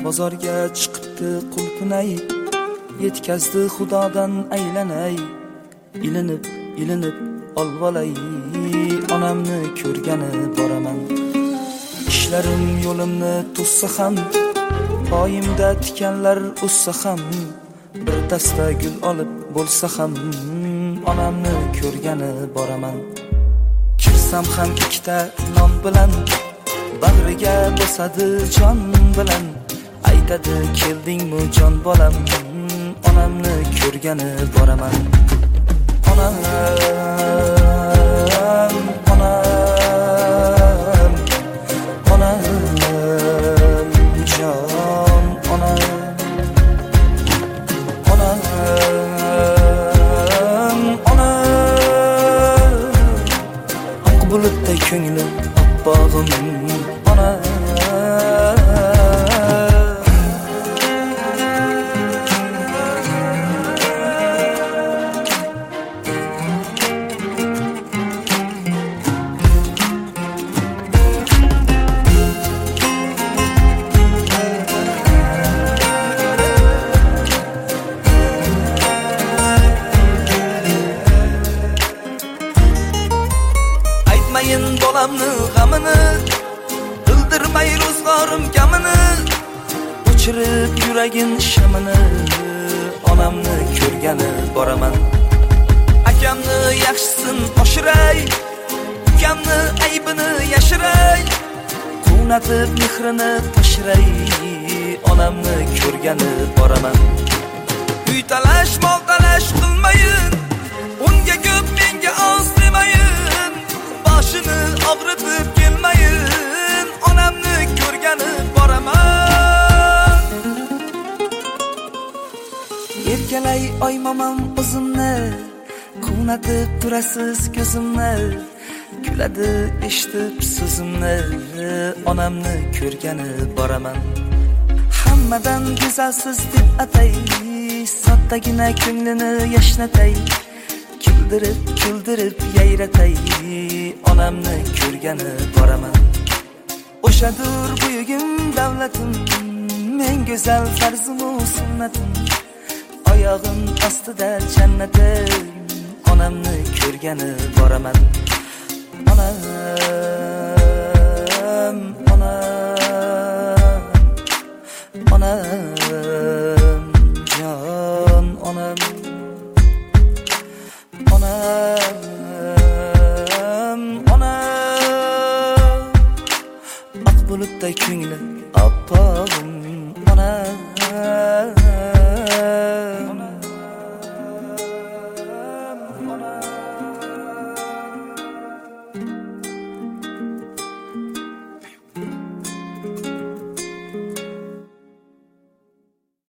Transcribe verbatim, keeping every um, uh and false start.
bozorga chiqibdi qulpunay, yetkazdi xudodan aylanay, ilinib ilinib olvolay, onamni ko'rgani boraman. Ishlarim yo'limni to'ssa ham, poyimda tikanlar o'ssa ham, bir dasta gul olib bo'lsa ham, onamni ko'rgani boraman. Kirsam ham ikkita non bilan, bag'riga bosadi jon bilan, aytadi keldingmi jon bolam, onamni ko'rgani boraman. Onam, onam, onam, jon, onam, onam, onam, oq bulutday ko'nglim oppog'im, onam. Aytmayin bolamni g'amini, bildirmay ro'zg'orim kamini, o'chirib yuragin shamini, onamni ko'rgani boraman. Akamni yaxshisin oshiray, ukamni aybini yashiray, quvnatib mehrini tashiray, onamni ko'rgani boraman. Uy talash, mol talash qilmayin, unga ko'p menga oz demayin, boshini og'ritib kelmayin, onamni ko'rgani boraman. Erkalay oy momam o'zimni, quvnatib turasiz ko'zimni, kuladi eshitib so'zimni, onamni ko'rgani boraman. Hammadan go'zalsiz deb atay, soddagina ko'nglini yashnatay, kuldirib kuldirib yayratay, onamni ko'rgani boraman. O'shadur buyugim davlatim, men go'zal farzimu sunnatim, oyog'im ostida jannatim, onamni ko'rgani boraman. Onam, onam, onam, jon, onam, onam, onam, oq bulutday ko'nglim oppog'im.